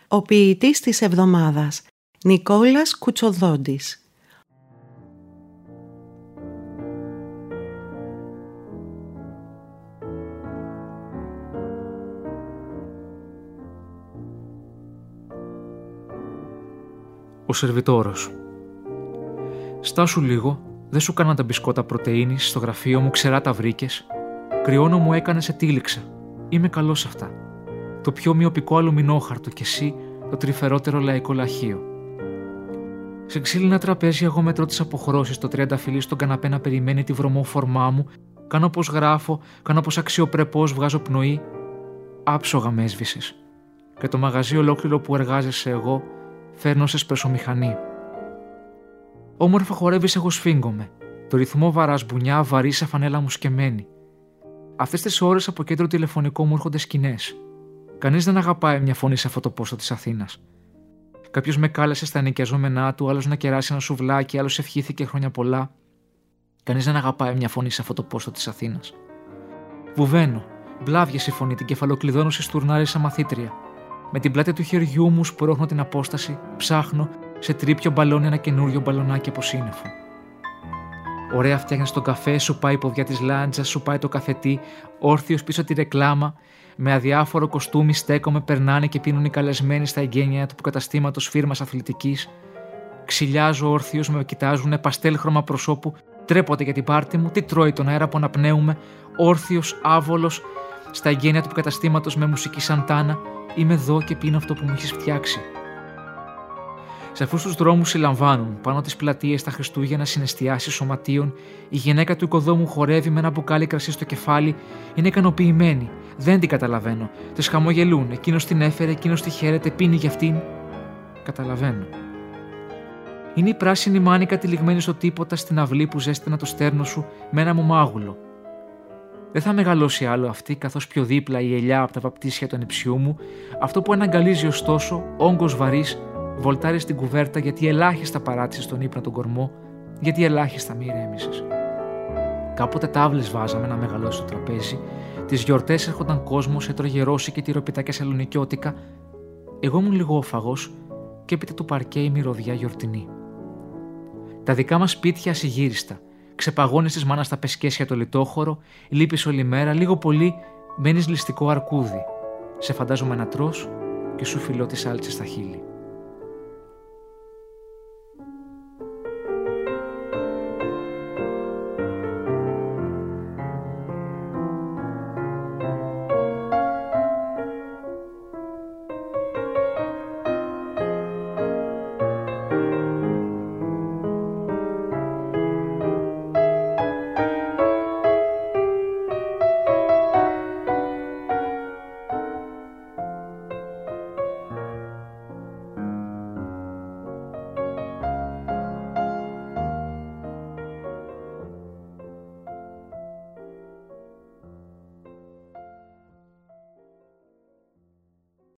ο ποιητής της εβδομάδας, Νικόλας Κουτσοδόντης. Ο σερβιτόρος. Στάσου λίγο, δεν σου κάνα τα μπισκότα πρωτεΐνης στο γραφείο μου, ξερά τα βρήκες. Κρυώνω μου έκανε σε τύλιξα. Είμαι καλός σε αυτά. Το πιο μοιοπικό αλουμινόχαρτο κι εσύ το τρυφερότερο λαϊκό λαχείο. Σε ξύλινα τραπέζια εγώ μετρώ τις αποχρώσεις, το τριανταφυλλί στον καναπέ να περιμένει τη βρωμόφορμά μου, κάνω πως γράφω, κάνω πως αξιοπρεπώς βγάζω πνοή. Άψογα με έσβησες. Και το μαγαζί ολόκληρο που εργάζεσαι εγώ φέρνω σε σπρεσομηχανή. Όμορφα χορεύεις, εγώ σφίγγομαι. Το ρυθμό βαράς μπουνιά, βαρύ σε φανέλα μου σκεμμένη. Αυτές τις ώρες από κέντρο τηλεφωνικό μου έρχονται σκηνές. Κανείς δεν αγαπάει μια φωνή σε αυτό το πόστο της Αθήνας. Κάποιος με κάλεσε στα ενοικιαζόμενά του, άλλος να κεράσει ένα σουβλάκι, άλλος ευχήθηκε χρόνια πολλά. Κανείς δεν αγαπάει μια φωνή σε αυτό το πόστο της Αθήνας. Βουβαίνω, μπλάβιες η φωνή, την κεφαλοκλειδώνω σε στουρνάρι σαν μαθήτρια. Με την πλάτη του χεριού μου σπρώχνω την απόσταση, ψάχνω, σε τρίπιο μπαλώνει ένα καινούριο μπαλονάκι από σύννεφο. Ωραία φτιάχνεις τον καφέ, σου πάει η ποδιά της λάντζας, σου πάει το καφετί, όρθιος πίσω τη ρεκλάμα, με αδιάφορο κοστούμι στέκομαι, περνάνε και πίνουν οι καλεσμένοι στα εγγένεια του καταστήματος φίρμας αθλητικής. Ξυλιάζω όρθιος, με κοιτάζουνε, παστέλ χρώμα προσώπου, τρέπονται για την πάρτη μου, τι τρώει τον αέρα που αναπνέουμε, όρθιος, άβολος, στα εγγένεια του καταστήματος με μουσική Σαντάνα, είμαι εδώ και πίνω αυτό που μου έχεις φτιάξει. Σε αυτούς τους δρόμους συλλαμβάνουν, πάνω τις πλατείες τα Χριστούγεννα συναισθιάσεις σωματείων, η γυναίκα του οικοδόμου χορεύει με ένα μπουκάλι κρασί στο κεφάλι, είναι ικανοποιημένη, δεν την καταλαβαίνω. Τις χαμογελούν, εκείνος την έφερε, εκείνος τη χαίρεται, πίνει για αυτήν. Καταλαβαίνω. Είναι η πράσινη μάνικα τυλιγμένη στο τίποτα στην αυλή που ζέστηνα το στέρνο σου με ένα μου μάγουλο. Δεν θα μεγαλώσει άλλο αυτή, καθώς πιο δίπλα η ελιά από τα βαπτίσια του ανιψιού μου, αυτό που αναγκαλίζει ωστόσο, όγκος βαρύς, βολτάρει στην κουβέρτα γιατί ελάχιστα παράτησε στον ύπνο τον κορμό, γιατί ελάχιστα μη ηρέμησες. Κάποτε τάβλες βάζαμε να μεγαλώσει το τραπέζι, τις γιορτές έρχονταν κόσμος, έτρωγε ρώσι και τυροπιτάκια σαλονικιώτικα. Εγώ ήμουν λιγόφαγος και έπειτα του παρκέ η μυρωδιά γιορτινή. Τα δικά μας σπίτια ασυγύριστα. Ξεπαγώνεις της μάνας τα πεσκέσια το λιτόχωρο, λείπεις όλη μέρα, λίγο πολύ μένεις ληστικό αρκούδι. Σε φαντάζομαι να τρως και σου φιλώ τις άλτσες στα χείλη.